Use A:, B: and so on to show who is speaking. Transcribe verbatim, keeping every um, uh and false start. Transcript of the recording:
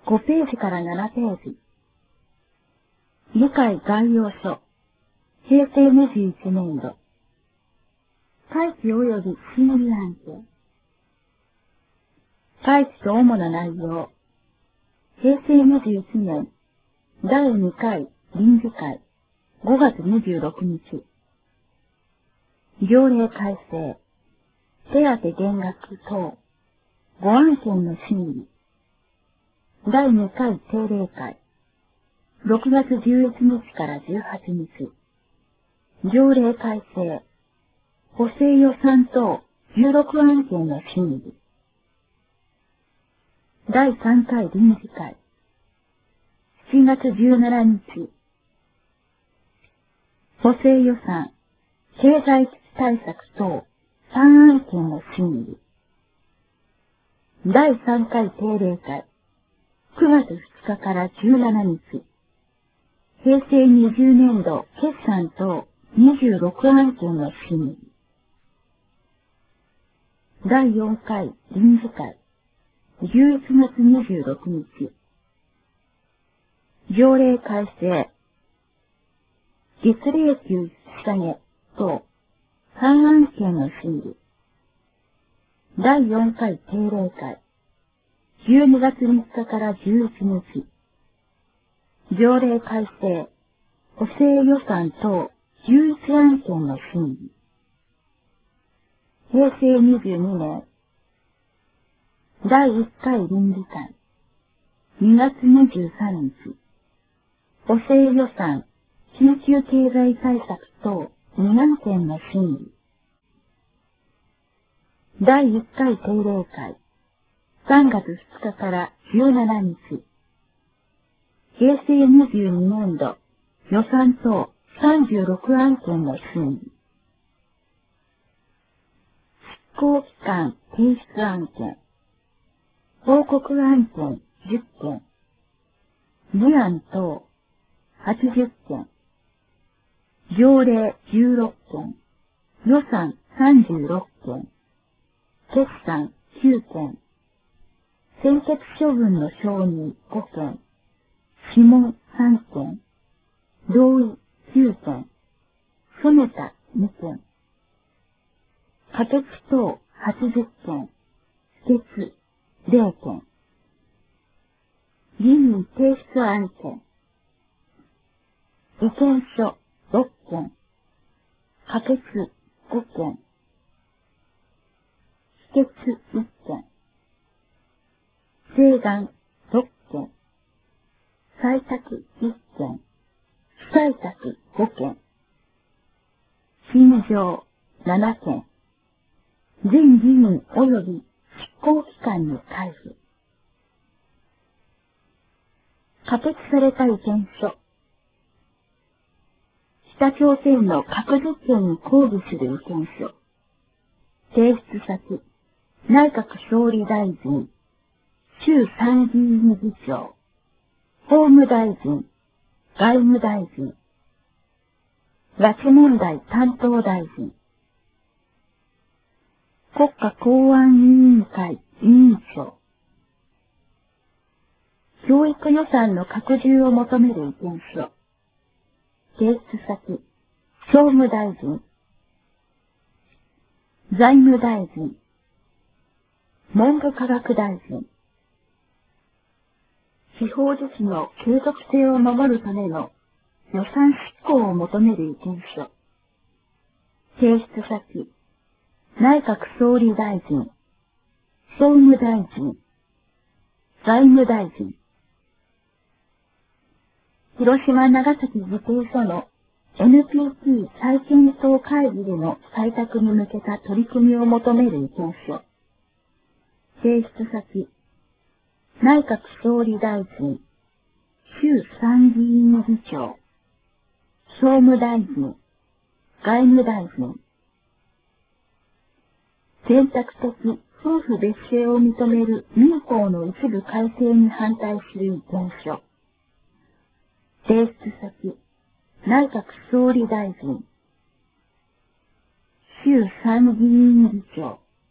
A: ごページからななページ。議会概要書。平成にじゅういちねんど。会期及び審議案件。会期と主な内容。平成にじゅういちねんだいにかい臨時会ごがつにじゅうろくにち。条例改正。手当減額等。ご案件の審議。だいにかい定例会。ろくがつじゅういちにちからじゅうはちにち。条例改正。補正予算等じゅうろく案件の審議。だいさんかい臨時会。しちがつじゅうしちにち。補正予算、経済危機対策等さん案件の審議。だいさんかい定例会。くがつふつかからじゅうしちにち。平成にじゅうねんど決算等にじゅうろく案件の審議。だいよんかい臨時会。じゅういちがつにじゅうろくにち。条例改正。月例給引き下げ等さん案件の審議。だいよんかい定例会。じゅうにがつみっかからじゅういちにち。条例改正。補正予算等じゅういち案件の審議。平成にじゅうにねんだいいっかい臨時会。にがつにじゅうさんにち。補正予算、緊急経済対策等に案件の審議。だいいっかい定例会。さんがつふつかからじゅうしちにち。平成にじゅうにねんど予算等さんじゅうろく案件の審議。執行期間提出案件。報告案件じゅっけん。議案等はちじゅっけん。条例じゅうろっけん。予算さんじゅうろっけん。決算きゅうけん。専決処分の承認ごけん。諮問さんけん。同意きゅうけん。その他にけん。可決等はちじゅっけん。否決ぜろけん。議員提出案件。意見書ろっけん。可決ごけん。否決いっけん。請願ろっけん。採択いっけん。不採択ごけん。陳情ななけん。全議員及び執行機関に対し。可決された意見書。北朝鮮の核実験に抗議する意見書。提出先、内閣総理大臣、衆参議院議長、法務大臣、外務大臣、拉致問題担当大臣、国家公安委員会委員長、教育予算の拡充を求める意見書。提出先、総務大臣、財務大臣、文部科学大臣、地方自治の継続性を守るための予算執行を求める意見書。提出先、内閣総理大臣、総務大臣、財務大臣、広島長崎議定書の エヌピーティー 再検討会議での採択に向けた取り組みを求める意見書。提出先、内閣総理大臣、衆参議院議長、総務大臣、外務大臣、選択的夫婦別姓を認める民法の一部改正に反対する意見書。提出先、内閣総理大臣、衆参議院議長、